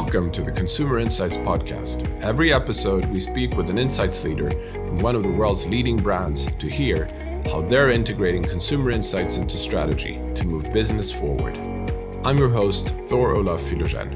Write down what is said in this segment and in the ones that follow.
Welcome to the Consumer Insights Podcast. Every episode, we speak with an insights leader from one of the world's leading brands to hear how they're integrating consumer insights into strategy to move business forward. I'm your host, Thor Olaf Filogen.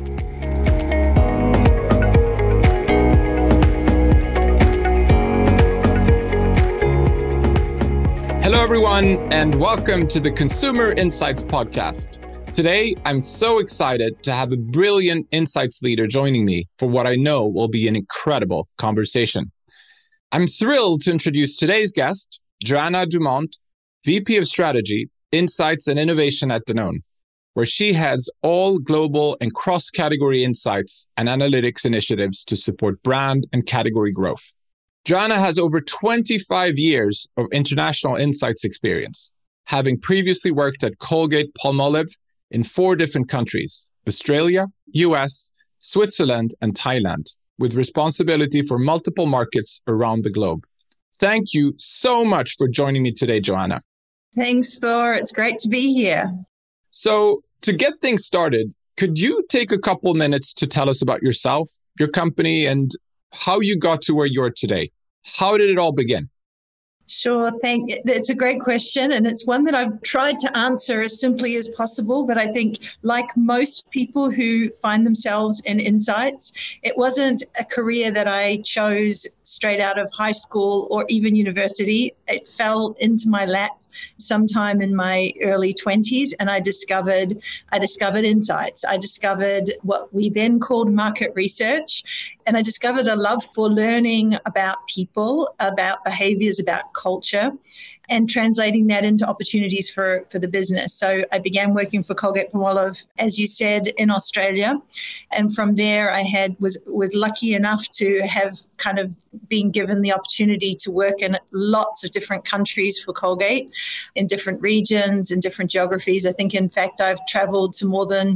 Hello, everyone, and welcome to the Consumer Insights Podcast. Today, I'm so excited to have a brilliant insights leader joining me for what I know will be an incredible conversation. I'm thrilled to introduce today's guest, Joanna Dumont, VP of Strategy, Insights and Innovation at Danone, where she heads all global and cross-category insights and analytics initiatives to support brand and category growth. Joanna has over 25 years of international insights experience, having previously worked at Colgate-Palmolive in 4 different countries: Australia, US, Switzerland, and Thailand, with responsibility for multiple markets around the globe. Thank you so much for joining me today, Joanna. Thanks, Thor. It's great to be here. So to get things started, could you take a couple minutes to tell us about yourself, your company, and how you got to where you are today? How did it all begin? Sure, it's a great question, and it's one that I've tried to answer as simply as possible. But I think, like most people who find themselves in insights, it wasn't a career that I chose straight out of high school or even university. It fell into my lap sometime in my early 20s, and I discovered insights. I discovered what we then called market research, and I discovered a love for learning about people, about behaviors, about culture, and translating that into opportunities for the business. So I began working for Colgate-Palmolive, as you said, in Australia. And from there, I was lucky enough to have kind of been given the opportunity to work in lots of different countries for Colgate, in different regions, in different geographies. I think, in fact, I've traveled to more than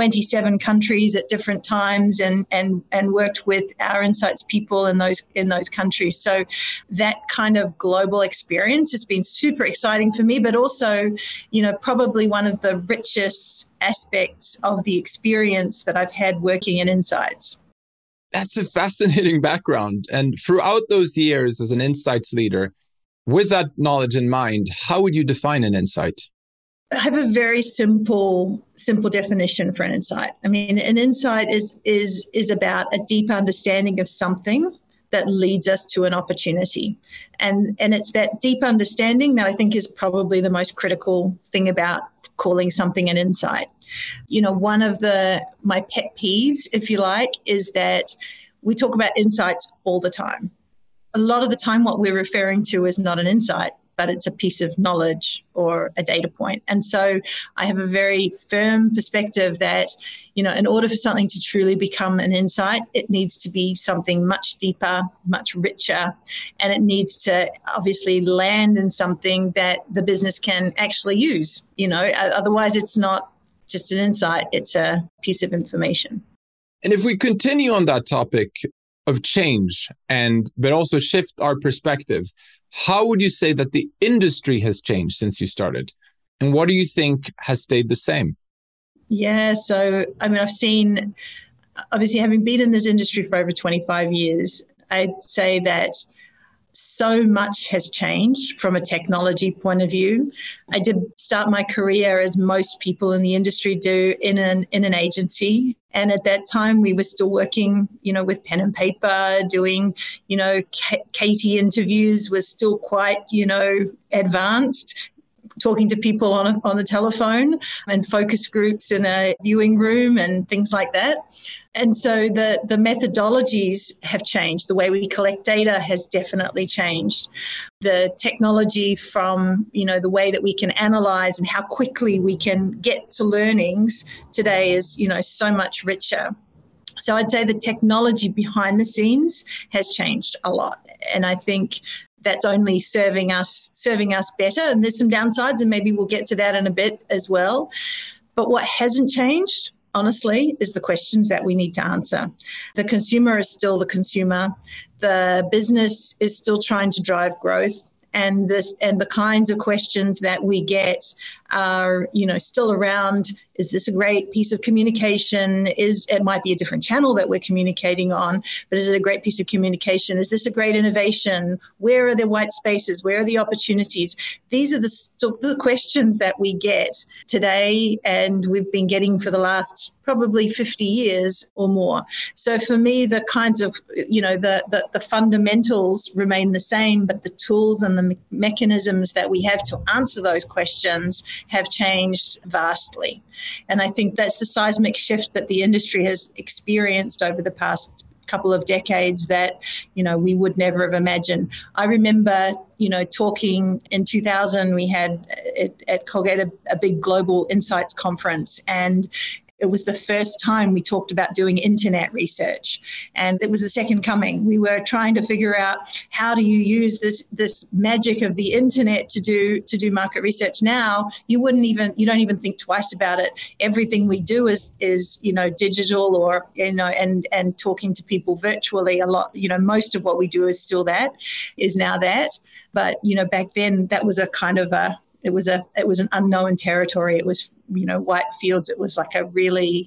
27 countries at different times and worked with our insights people in those countries. So that kind of global experience has been super exciting for me, but also, probably one of the richest aspects of the experience that I've had working in insights. That's a fascinating background. And throughout those years as an insights leader, with that knowledge in mind, how would you define an insight? I have a very simple definition for an insight. I mean, an insight is about a deep understanding of something that leads us to an opportunity. And it's that deep understanding that I think is probably the most critical thing about calling something an insight. One of my pet peeves, if you like, is that we talk about insights all the time. A lot of the time, what we're referring to is not an insight, but it's a piece of knowledge or a data point. And so I have a very firm perspective that, in order for something to truly become an insight, it needs to be something much deeper, much richer, and it needs to obviously land in something that the business can actually use. Otherwise it's not just an insight, it's a piece of information. And if we continue on that topic of change but also shift our perspective, how would you say that the industry has changed since you started? And what do you think has stayed the same? Yeah, so, I've seen, obviously having been in this industry for over 25 years, I'd say that so much has changed from a technology point of view. I did start my career, as most people in the industry do, in an agency. And at that time, we were still working, with pen and paper, doing, Katie interviews was still quite, advanced, talking to people on the telephone, and focus groups in a viewing room and things like that. And so the methodologies have changed. The way we collect data has definitely changed. The technology from, the way that we can analyze and how quickly we can get to learnings today is, so much richer. So I'd say the technology behind the scenes has changed a lot. And I think that's only serving us better. And there's some downsides, and maybe we'll get to that in a bit as well. But what hasn't changed, honestly, is the questions that we need to answer. The consumer is still the consumer. The business is still trying to drive growth. and the kinds of questions that we get are, still around. Is this a great piece of communication? It might be a different channel that we're communicating on, but is it a great piece of communication? Is this a great innovation? Where are the white spaces? Where are the opportunities? These are the questions that we get today, and we've been getting for the last probably 50 years or more. So for me, the kinds of, the fundamentals remain the same, but the tools and the mechanisms that we have to answer those questions have changed vastly. And I think that's the seismic shift that the industry has experienced over the past couple of decades that, we would never have imagined. I remember, talking in 2000, we had at Colgate a big global insights conference, and it was the first time we talked about doing internet research, and it was the second coming. We were trying to figure out, how do you use this magic of the internet to do market research? Now you don't even think twice about it. Everything we do is digital, or and talking to people virtually a lot. Most of what we do is now that. But back then that was a kind of it was an unknown territory. It was, white fields. It was a really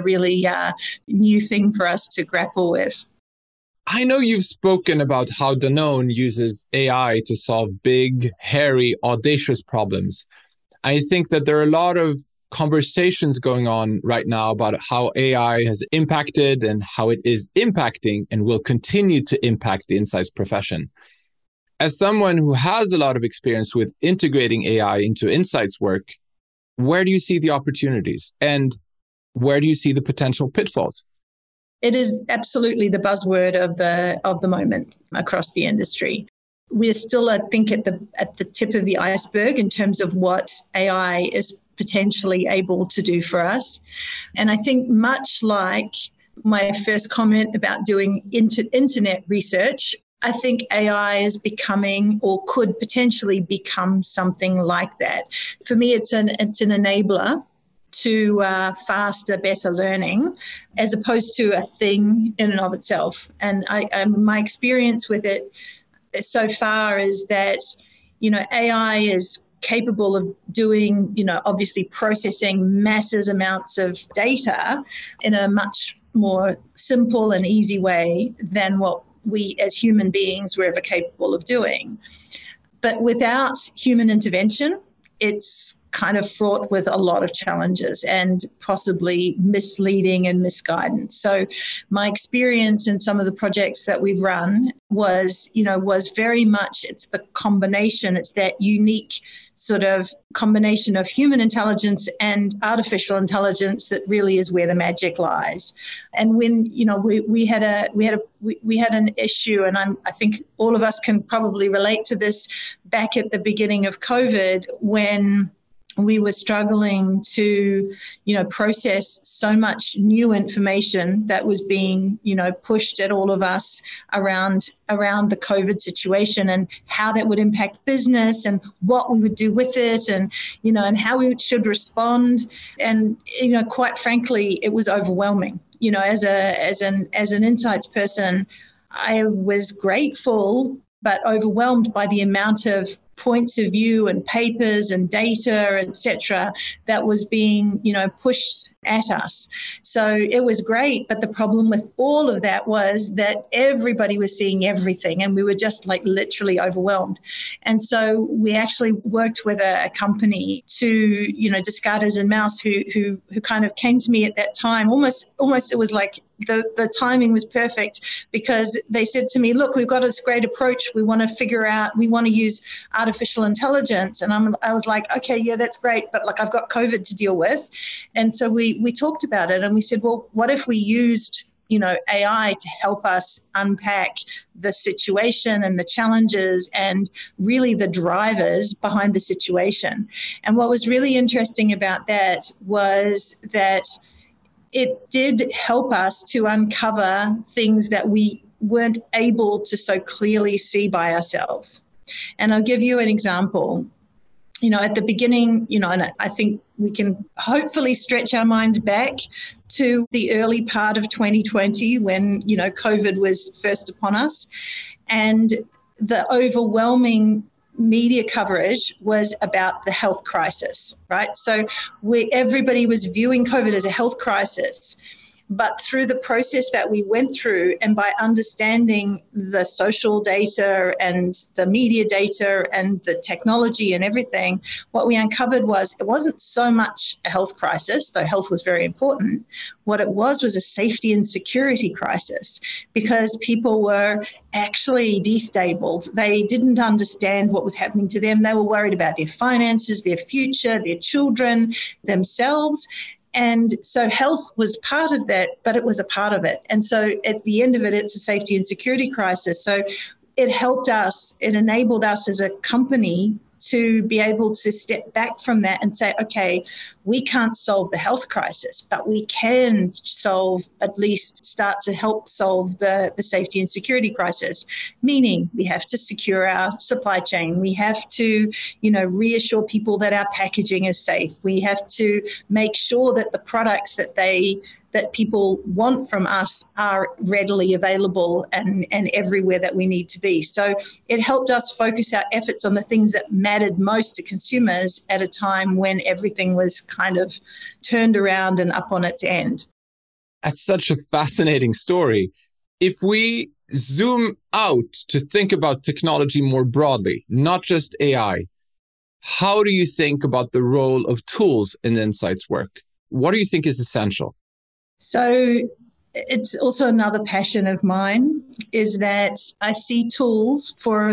new thing for us to grapple with. I know you've spoken about how Danone uses AI to solve big, hairy, audacious problems. I think that there are a lot of conversations going on right now about how AI has impacted and how it is impacting and will continue to impact the insights profession. As someone who has a lot of experience with integrating AI into insights work, where do you see the opportunities and where do you see the potential pitfalls? It is absolutely the buzzword of the moment across the industry. We're still, I think, at the tip of the iceberg in terms of what AI is potentially able to do for us. And I think, much like my first comment about doing internet research, I think AI is becoming, or could potentially become, something like that. For me, it's an enabler to faster, better learning, as opposed to a thing in and of itself. And my experience with it so far is that, AI is capable of doing, obviously processing massive amounts of data in a much more simple and easy way than what we as human beings were ever capable of doing. But without human intervention, it's kind of fraught with a lot of challenges and possibly misleading and misguidance. So my experience in some of the projects that we've run was very much, it's the combination, it's that unique sort of combination of human intelligence and artificial intelligence that really is where the magic lies. And when we had an issue, and I think all of us can probably relate to this, back at the beginning of COVID, when we were struggling to, process so much new information that was being, pushed at all of us around the COVID situation, and how that would impact business and what we would do with it, and, and how we should respond. And, quite frankly, it was overwhelming. As an insights person, I was grateful but overwhelmed by the amount of points of view and papers and data, etc., that was being, pushed at us. So it was great, but the problem with all of that was that everybody was seeing everything, and we were just literally overwhelmed. And so we actually worked with a company to, Descartes and Mouse, who kind of came to me at that time. Almost it was like the timing was perfect, because they said to me, look, we've got this great approach. We want to use artificial intelligence. And I was like, okay, yeah, that's great. But I've got COVID to deal with. And so we talked about it, and we said, well, what if we used, AI to help us unpack the situation and the challenges and really the drivers behind the situation. And what was really interesting about that was that it did help us to uncover things that we weren't able to so clearly see by ourselves. And I'll give you an example. At the beginning, and I think we can hopefully stretch our minds back to the early part of 2020 when, COVID was first upon us. And the overwhelming media coverage was about the health crisis, right? So everybody was viewing COVID as a health crisis. But through the process that we went through, and by understanding the social data and the media data and the technology and everything, what we uncovered was it wasn't so much a health crisis, though health was very important. What it was a safety and security crisis, because people were actually destabled. They didn't understand what was happening to them. They were worried about their finances, their future, their children, themselves. And so health was part of that, but it was a part of it. And so at the end of it, it's a safety and security crisis. So it helped us, it enabled us as a company to be able to step back from that and say, okay, we can't solve the health crisis, but we can at least start to help solve the safety and security crisis. Meaning we have to secure our supply chain. We have to, reassure people that our packaging is safe. We have to make sure that the products that people want from us are readily available and everywhere that we need to be. So it helped us focus our efforts on the things that mattered most to consumers at a time when everything was kind of turned around and up on its end. That's such a fascinating story. If we zoom out to think about technology more broadly, not just AI, how do you think about the role of tools in insights work? What do you think is essential? So it's also another passion of mine, is that I see tools for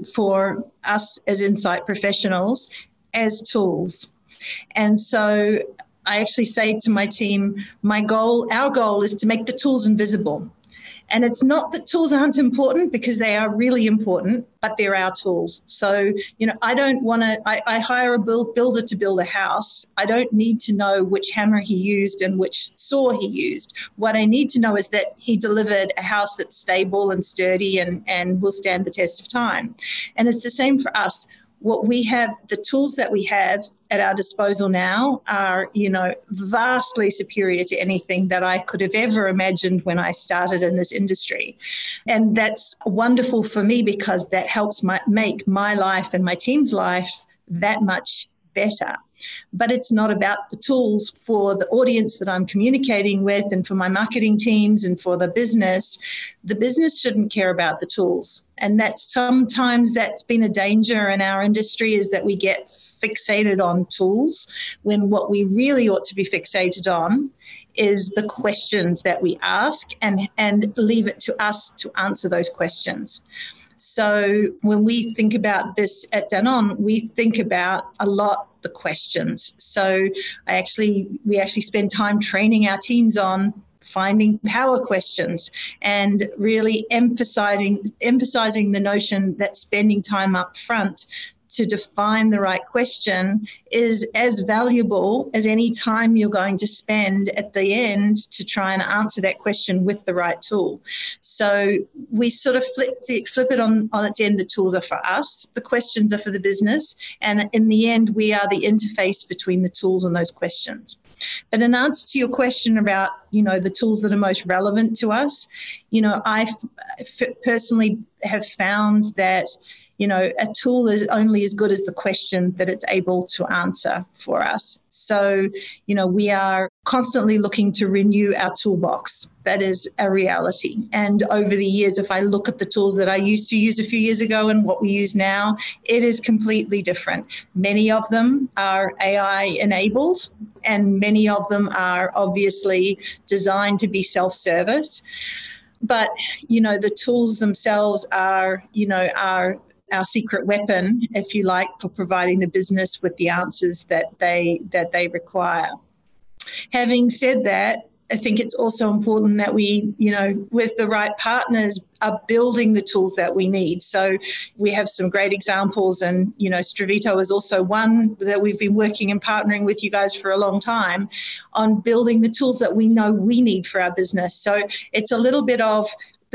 us as insight professionals as tools. And so I actually say to my team, our goal is to make the tools invisible. And it's not that tools aren't important, because they are really important, but they're our tools. So, I hire a builder to build a house. I don't need to know which hammer he used and which saw he used. What I need to know is that he delivered a house that's stable and sturdy and will stand the test of time. And it's the same for us. What we have, the tools that we have at our disposal now are, vastly superior to anything that I could have ever imagined when I started in this industry. And that's wonderful for me, because that helps make my life and my team's life that much better. But it's not about the tools for the audience that I'm communicating with and for my marketing teams and for the business. The business shouldn't care about the tools. And sometimes that's been a danger in our industry, is that we get fixated on tools, when what we really ought to be fixated on is the questions that we ask, and leave it to us to answer those questions. So when we think about this at Danone, we think about a lot the questions. So we actually spend time training our teams on finding power questions, and really emphasizing the notion that spending time up front to define the right question is as valuable as any time you're going to spend at the end to try and answer that question with the right tool. So we sort of flip it on its end. The tools are for us, the questions are for the business, and in the end, we are the interface between the tools and those questions. But in answer to your question about, the tools that are most relevant to us, I personally have found that a tool is only as good as the question that it's able to answer for us. So, we are constantly looking to renew our toolbox. That is a reality. And over the years, if I look at the tools that I used to use a few years ago and what we use now, it is completely different. Many of them are AI enabled, and many of them are obviously designed to be self-service. But, the tools themselves are our secret weapon, if you like, for providing the business with the answers that they require. Having said that, I think it's also important that we, with the right partners, are building the tools that we need. So we have some great examples, and, Stravito is also one that we've been working and partnering with you guys for a long time on building the tools that we know we need for our business. So it's a little bit of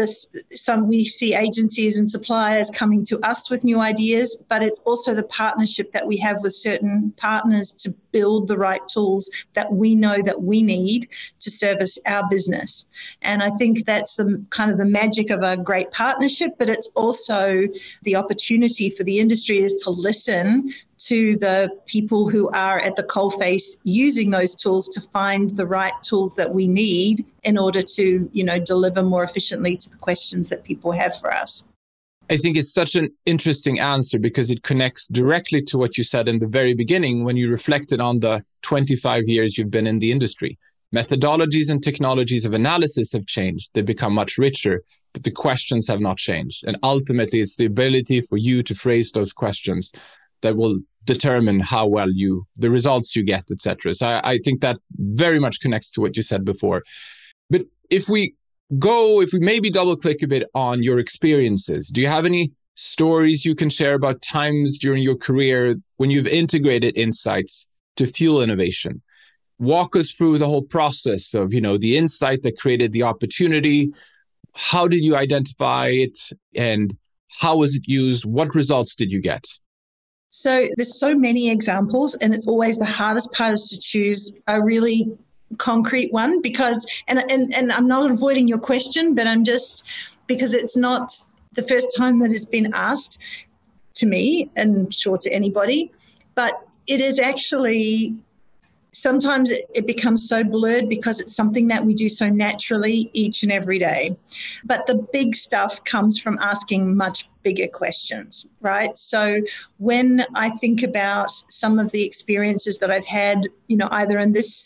we see agencies and suppliers coming to us with new ideas, but it's also the partnership that we have with certain partners build the right tools that we know that we need to service our business. And I think that's the kind of the magic of a great partnership, but it's also the opportunity for the industry is to listen to the people who are at the coalface using those tools to find the right tools that we need in order to, deliver more efficiently to the questions that people have for us. I think it's such an interesting answer because it connects directly to what you said in the very beginning when you reflected on the 25 years you've been in the industry. Methodologies and technologies of analysis have changed. They've become much richer, but the questions have not changed. And ultimately, it's the ability for you to phrase those questions that will determine how well the results you get, etc. So I think that very much connects to what you said before. But if we maybe double click a bit on your experiences, do you have any stories you can share about times during your career when you've integrated insights to fuel innovation? Walk us through the whole process of, the insight that created the opportunity. How did you identify it and how was it used? What results did you get? So there's so many examples, and it's always the hardest part is to choose a really concrete one because, and I'm not avoiding your question, but I'm just, because it's not the first time that it's been asked to me and sure to anybody, but it is actually, sometimes it becomes so blurred because it's something that we do so naturally each and every day. But the big stuff comes from asking much bigger questions, right? So when I think about some of the experiences that I've had, either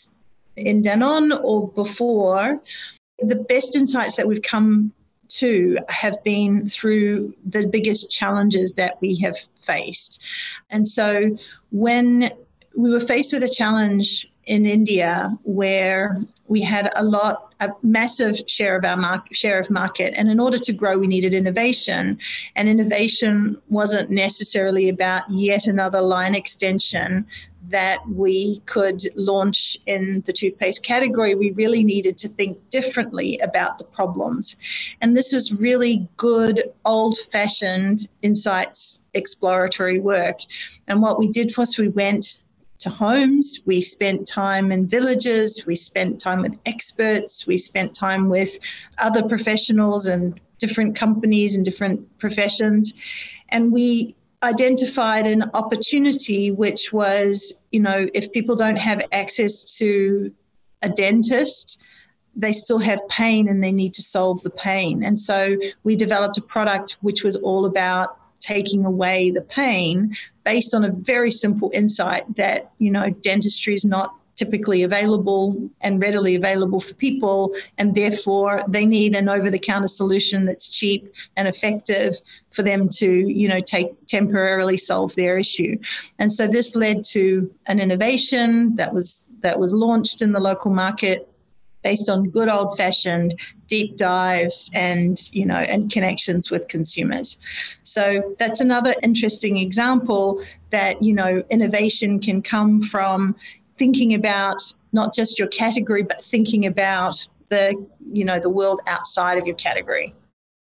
in Danone or before, the best insights that we've come to have been through the biggest challenges that we have faced. And so when we were faced with a challenge in India where we had a massive share of market, and in order to grow, we needed innovation. And innovation wasn't necessarily about yet another line extension that we could launch in the toothpaste category. We really needed to think differently about the problems. And this was really good, old-fashioned insights exploratory work. And what we did was we went to homes, we spent time in villages, we spent time with experts, we spent time with other professionals and different companies and different professions. And we identified an opportunity, which was, if people don't have access to a dentist, they still have pain and they need to solve the pain. And so we developed a product which was all about taking away the pain based on a very simple insight that, dentistry is not typically available and readily available for people, and therefore they need an over-the-counter solution that's cheap and effective for them to, temporarily solve their issue. And so this led to an innovation that was launched in the local market based on good old-fashioned deep dives and connections with consumers. So that's another interesting example that, innovation can come from thinking about not just your category, but thinking about the world outside of your category.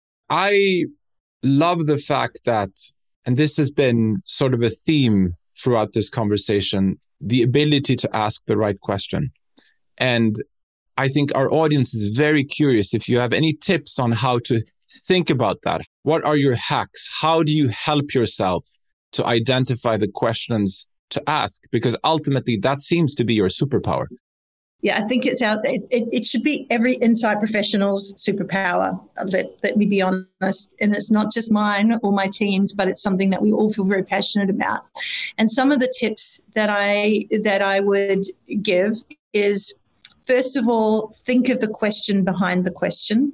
I love the fact that, and this has been sort of a theme throughout this conversation, the ability to ask the right question. And I think our audience is very curious if you have any tips on how to think about that. What are your hacks? How do you help yourself to identify the questions to ask? Because ultimately that seems to be your superpower. Yeah, I think it's out there. It should be every insight professional's superpower. Let me be honest. And it's not just mine or my team's, but it's something that we all feel very passionate about. And some of the tips that I would give is, first of all, think of the question behind the question.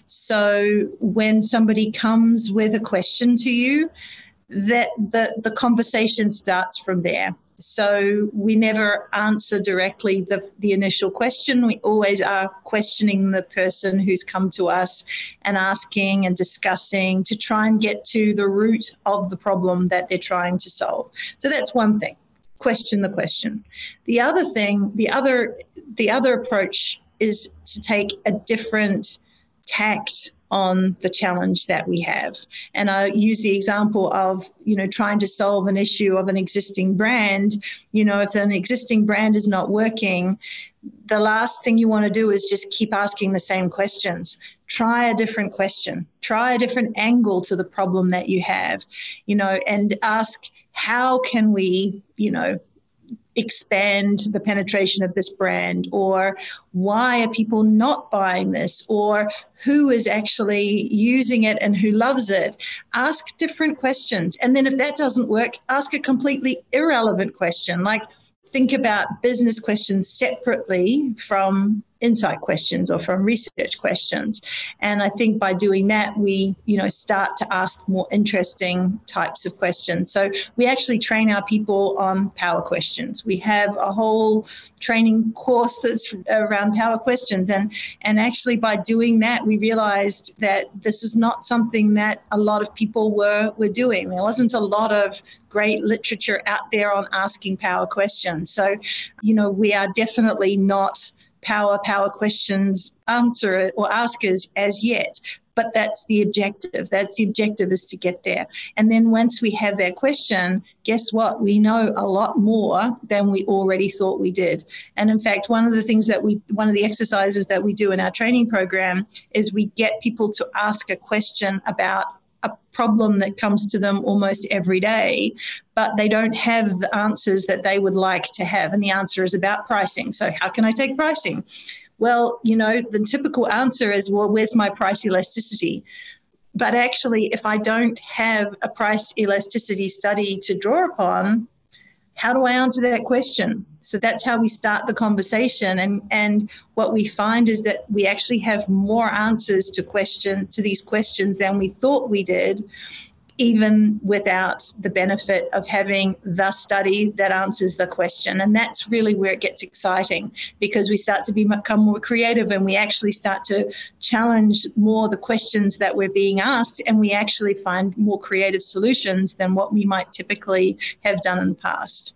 So when somebody comes with a question to you, that the conversation starts from there. So we never answer directly the initial question. We always are questioning the person who's come to us and asking and discussing to try and get to the root of the problem that they're trying to solve. So that's one thing. Question the question. The other thing, the other approach is to take a different tact on the challenge that we have. And I use the example of, trying to solve an issue of an existing brand. If an existing brand is not working, the last thing you want to do is just keep asking the same questions. Try a different question, try a different angle to the problem that you have, and ask, how can we, expand the penetration of this brand, or why are people not buying this, or who is actually using it and who loves it? Ask different questions. And then if that doesn't work, ask a completely irrelevant question. Like, think about business questions separately from insight questions or from research questions. And I think by doing that, we, start to ask more interesting types of questions. So we actually train our people on power questions. We have a whole training course that's around power questions. And actually by doing that, we realized that this was not something that a lot of people were doing. There wasn't a lot of great literature out there on asking power questions. So, we are definitely not power questions askers as yet, but that's the objective. That's the objective, is to get there. And then once we have that question, guess what? We know a lot more than we already thought we did. And in fact, one of the exercises that we do in our training program is we get people to ask a question about a problem that comes to them almost every day, but they don't have the answers that they would like to have. And the answer is about pricing. So how can I take pricing? Well, the typical answer is, well, where's my price elasticity? But actually, if I don't have a price elasticity study to draw upon, how do I answer that question? So that's how we start the conversation. And what we find is that we actually have more answers to these questions than we thought we did, even without the benefit of having the study that answers the question. And that's really where it gets exciting, because we start to become more creative, and we actually start to challenge more the questions that we're being asked, and we actually find more creative solutions than what we might typically have done in the past.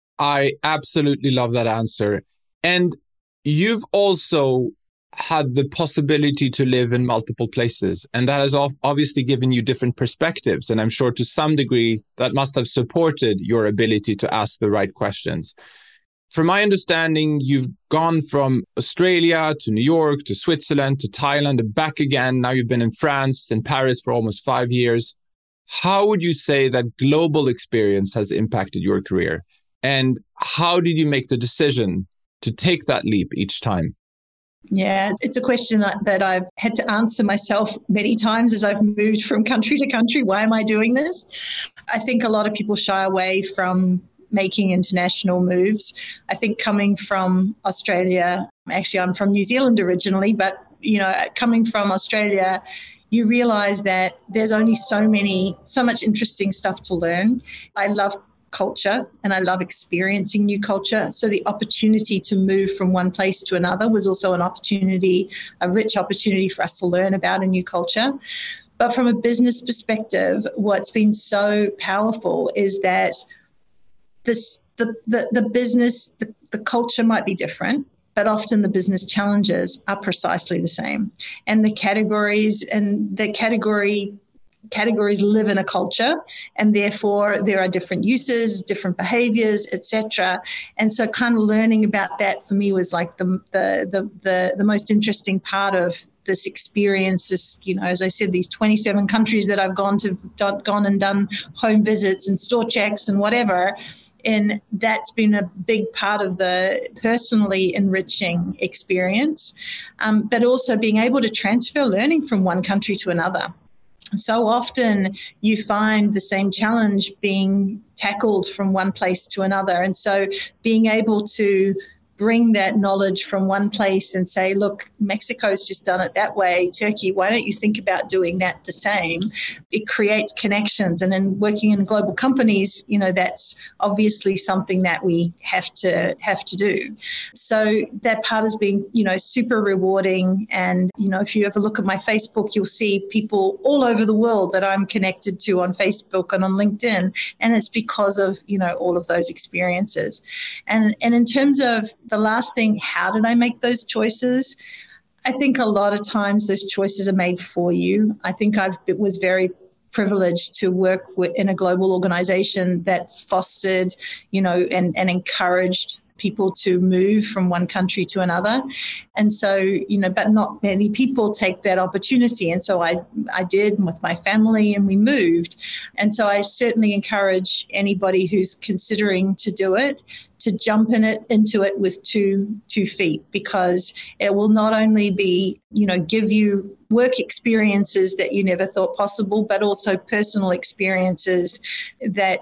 I absolutely love that answer. And you've also had the possibility to live in multiple places, and that has obviously given you different perspectives. And I'm sure to some degree that must have supported your ability to ask the right questions. From my understanding, you've gone from Australia to New York to Switzerland to Thailand and back again. Now you've been in France and Paris for almost 5 years. How would you say that global experience has impacted your career? And how did you make the decision to take that leap each time? Yeah, it's a question that I've had to answer myself many times as I've moved from country to country. Why am I doing this? I think a lot of people shy away from making international moves. I think coming from Australia, actually I'm from New Zealand originally, but coming from Australia, you realize that there's only so much interesting stuff to learn. I love culture and I love experiencing new culture. So the opportunity to move from one place to another was also a rich opportunity for us to learn about a new culture. But from a business perspective, what's been so powerful is that the business, the culture might be different, but often the business challenges are precisely the same. And the categories live in a culture, and therefore there are different uses, different behaviors, etc. And so kind of learning about that for me was like the most interesting part of this experience. This, as I said, these 27 countries that I've gone and done home visits and store checks and whatever. And that's been a big part of the personally enriching experience, but also being able to transfer learning from one country to another. So often you find the same challenge being tackled from one place to another. And so being able to bring that knowledge from one place and say, look, Mexico's just done it that way. Turkey, why don't you think about doing that the same? It creates connections. And in working in global companies, that's obviously something that we have to do. So that part has been, super rewarding. And, if you ever look at my Facebook, you'll see people all over the world that I'm connected to on Facebook and on LinkedIn. And it's because of, all of those experiences. And in terms of the last thing, how did I make those choices? I think a lot of times those choices are made for you. I think it was very privileged to work in a global organization that fostered, and encouraged people to move from one country to another. And so, but not many people take that opportunity. And so I did with my family, and we moved. And so I certainly encourage anybody who's considering to do it to jump into it with two feet, because it will not only be, give you work experiences that you never thought possible, but also personal experiences that,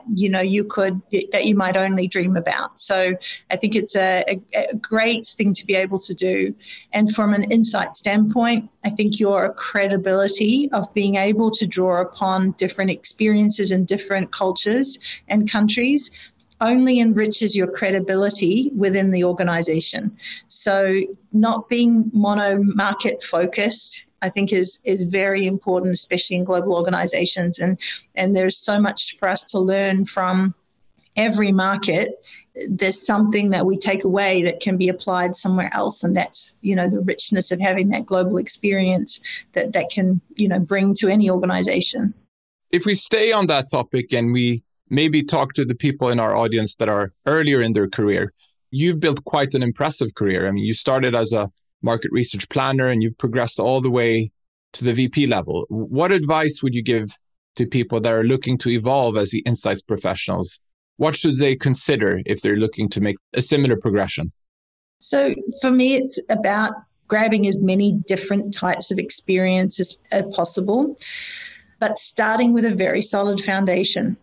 that you might only dream about. So I think it's a great thing to be able to do. And from an insight standpoint, I think your credibility of being able to draw upon different experiences in different cultures and countries only enriches your credibility within the organization. So not being mono-market focused, I think is very important, especially in global organizations. And there's so much for us to learn from every market. There's something that we take away that can be applied somewhere else. And that's, the richness of having that global experience that can, bring to any organization. If we stay on that topic and we maybe talk to the people in our audience that are earlier in their career, you've built quite an impressive career. I mean, you started as a market research planner and you've progressed all the way to the VP level. What advice would you give to people that are looking to evolve as the insights professionals? What should they consider if they're looking to make a similar progression? So for me, it's about grabbing as many different types of experiences as possible, but starting with a very solid foundation.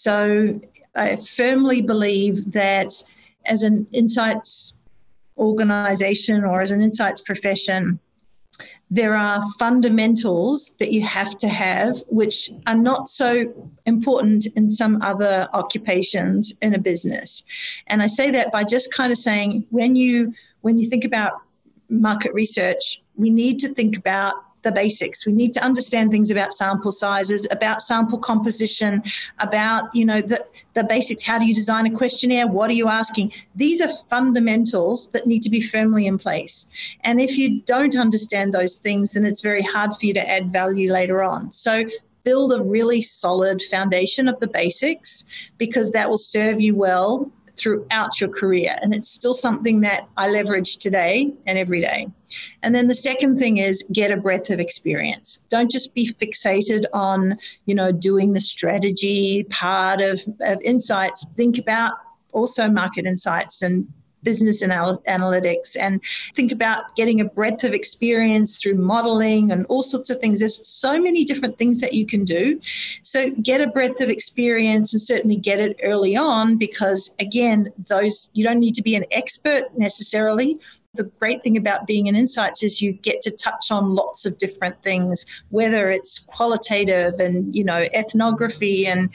So I firmly believe that as an insights organization or as an insights profession, there are fundamentals that you have to have, which are not so important in some other occupations in a business. And I say that by just kind of saying, when you think about market research, we need to think about the basics. We need to understand things about sample sizes, about sample composition, about, the basics. How do you design a questionnaire? What are you asking? These are fundamentals that need to be firmly in place. And if you don't understand those things, then it's very hard for you to add value later on. So build a really solid foundation of the basics, because that will serve you well throughout your career. And it's still something that I leverage today and every day. And then the second thing is get a breadth of experience. Don't just be fixated on, doing the strategy part of insights. Think about also market insights and business analytics, and think about getting a breadth of experience through modeling and all sorts of things. There's so many different things that you can do. So get a breadth of experience and certainly get it early on, because again, you don't need to be an expert necessarily. The great thing about being in insights is you get to touch on lots of different things, whether it's qualitative and, ethnography and,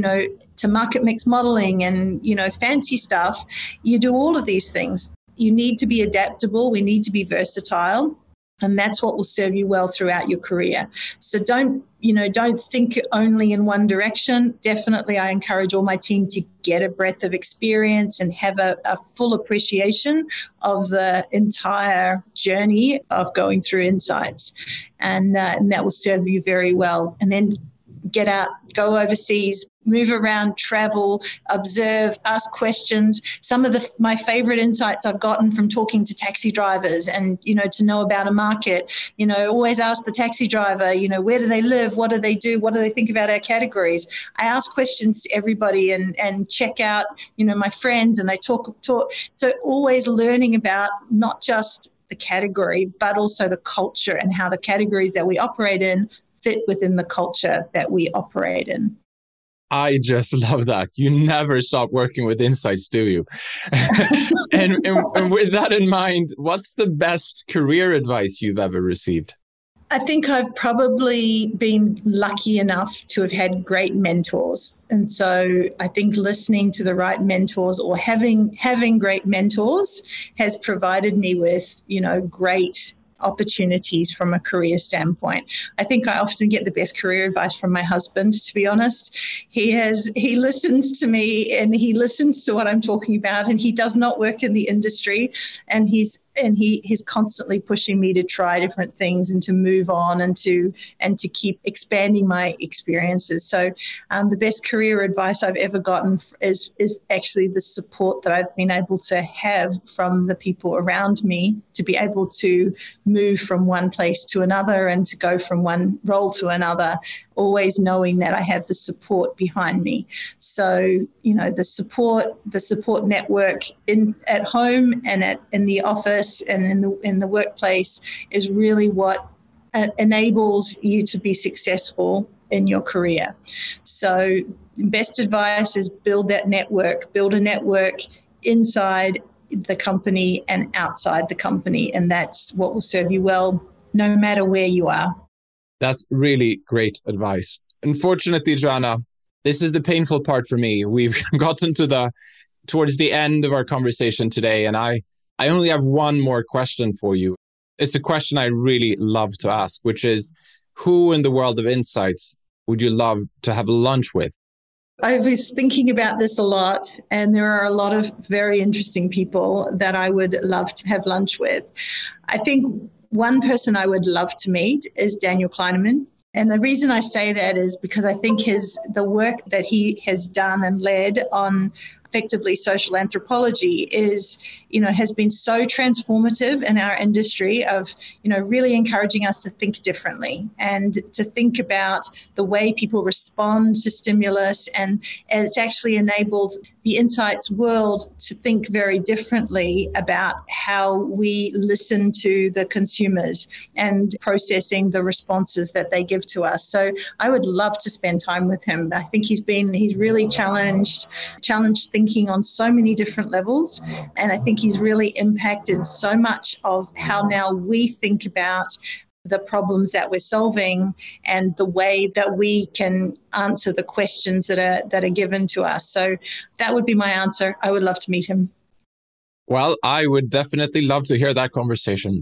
to market mix modeling and, fancy stuff. You do all of these things. You need to be adaptable. We need to be versatile. And that's what will serve you well throughout your career. So don't think only in one direction. Definitely, I encourage all my team to get a breadth of experience and have a full appreciation of the entire journey of going through insights. And that will serve you very well. And then get out, go overseas, move around, travel, observe, ask questions. Some of my favorite insights I've gotten from talking to taxi drivers and, to know about a market, always ask the taxi driver, where do they live? What do they do? What do they think about our categories? I ask questions to everybody and check out, my friends, and I talk. So always learning about not just the category, but also the culture and how the categories that we operate in fit within the culture that we operate in. I just love that. You never stop working with insights, do you? and with that in mind, what's the best career advice you've ever received? I think I've probably been lucky enough to have had great mentors. And so I think listening to the right mentors or having great mentors has provided me with, great opportunities from a career standpoint. I think I often get the best career advice from my husband, to be honest. He listens to me and he listens to what I'm talking about, and he does not work in the industry, and he's and he's constantly pushing me to try different things and to move on and to keep expanding my experiences. So the best career advice I've ever gotten is actually the support that I've been able to have from the people around me to be able to move from one place to another and to go from one role to another, always knowing that I have the support behind me. So, the support network at home and in the office and in the workplace is really what enables you to be successful in your career. So best advice is build a network inside the company and outside the company. And that's what will serve you well, no matter where you are. That's really great advice. Unfortunately, Joanna, this is the painful part for me. We've gotten towards the end of our conversation today, and I only have one more question for you. It's a question I really love to ask, which is, who in the world of insights would you love to have lunch with? I was thinking about this a lot, and there are a lot of very interesting people that I would love to have lunch with. I think one person I would love to meet is Daniel Kahneman. And the reason I say that is because I think the work that he has done and led on effectively social anthropology has been so transformative in our industry of, really encouraging us to think differently and to think about the way people respond to stimulus. And it's actually enabled the insights world to think very differently about how we listen to the consumers and processing the responses that they give to us. So I would love to spend time with him. I think he's really challenged thinking on so many different levels. And I think he's really impacted so much of how now we think about the problems that we're solving and the way that we can answer the questions that are given to us. So that would be my answer. I would love to meet him. Well, I would definitely love to hear that conversation.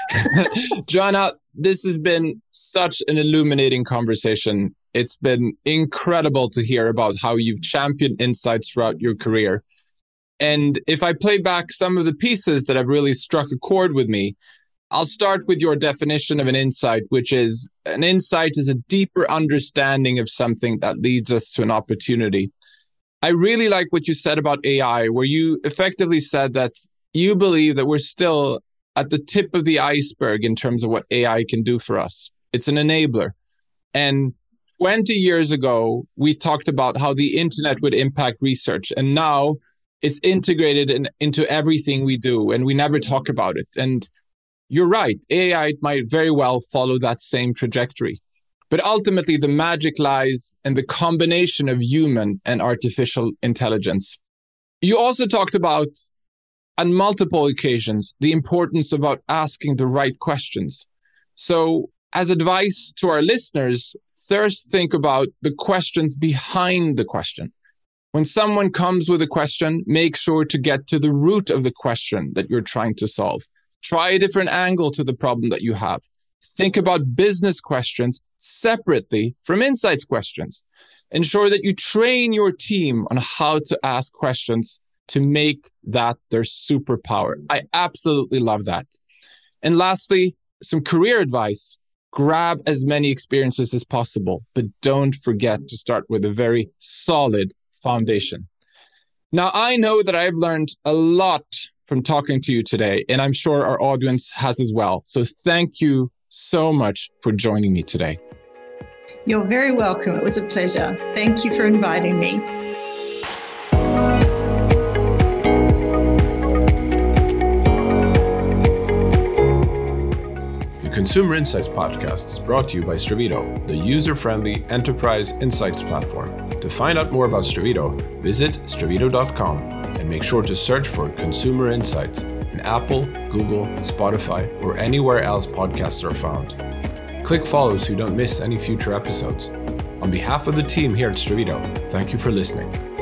Joanna, this has been such an illuminating conversation. It's been incredible to hear about how you've championed insights throughout your career. And if I play back some of the pieces that have really struck a chord with me, I'll start with your definition of an insight, which is an insight is a deeper understanding of something that leads us to an opportunity. I really like what you said about AI, where you effectively said that you believe that we're still at the tip of the iceberg in terms of what AI can do for us. It's an enabler. And 20 years ago, we talked about how the internet would impact research. And now it's integrated into everything we do, and we never talk about it. And you're right, AI might very well follow that same trajectory. But ultimately, the magic lies in the combination of human and artificial intelligence. You also talked about, on multiple occasions, the importance about asking the right questions. So as advice to our listeners, first think about the questions behind the question. When someone comes with a question, make sure to get to the root of the question that you're trying to solve. Try a different angle to the problem that you have. Think about business questions separately from insights questions. Ensure that you train your team on how to ask questions to make that their superpower. I absolutely love that. And lastly, some career advice. Grab as many experiences as possible, but don't forget to start with a very solid foundation. Now, I know that I've learned a lot from talking to you today, and I'm sure our audience has as well. So thank you so much for joining me today. You're very welcome. It was a pleasure. Thank you for inviting me. The Consumer Insights Podcast is brought to you by Stravito, the user-friendly enterprise insights platform. To find out more about Stravito, visit stravito.com and make sure to search for Consumer Insights in Apple, Google, Spotify, or anywhere else podcasts are found. Click follow so you don't miss any future episodes. On behalf of the team here at Stravito, thank you for listening.